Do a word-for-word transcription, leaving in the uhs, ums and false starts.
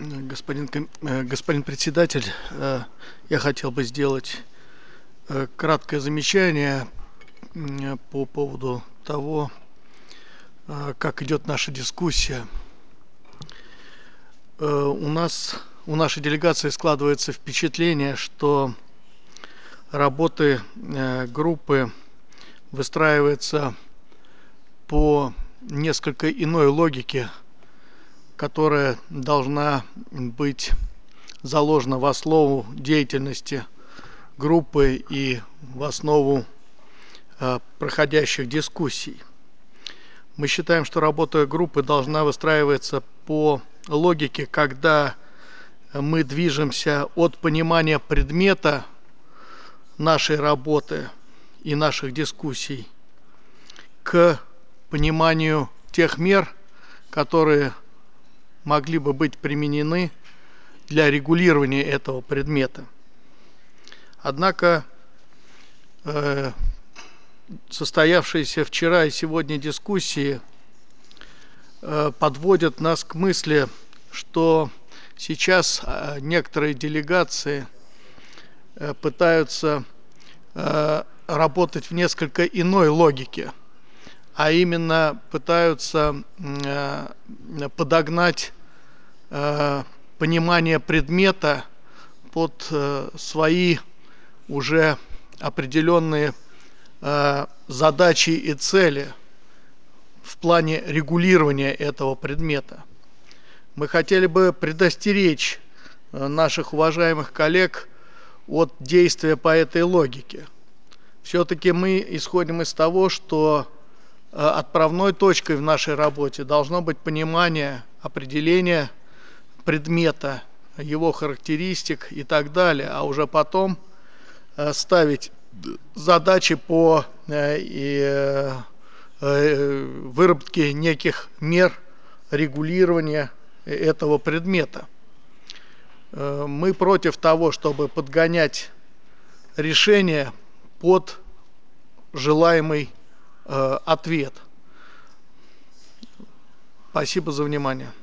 Господин, господин председатель, я хотел бы сделать краткое замечание по поводу того, как идет наша дискуссия. У нас, у нашей делегации складывается впечатление, что работы группы выстраиваются по несколько иной логике, которая должна быть заложена в основу деятельности группы и в основу э, проходящих дискуссий. Мы считаем, что работа группы должна выстраиваться по логике, когда мы движемся от понимания предмета нашей работы и наших дискуссий к пониманию тех мер, которые могли бы быть применены для регулирования этого предмета. Однако э, состоявшиеся вчера и сегодня дискуссии э, подводят нас к мысли, что сейчас э, некоторые делегации э, пытаются э, работать в несколько иной логике, а именно пытаются э, подогнать э, понимание предмета под э, свои уже определенные э, задачи и цели в плане регулирования этого предмета. Мы хотели бы предостеречь э, наших уважаемых коллег от действия по этой логике. Все-таки мы исходим из того, что э, отправной точкой в нашей работе должно быть понимание, определение предмета, его характеристик и так далее, а уже потом э, ставить задачи по э, и, э, выработке неких мер регулирования этого предмета. Э, мы против того, чтобы подгонять решение под желаемый э, ответ. Спасибо за внимание.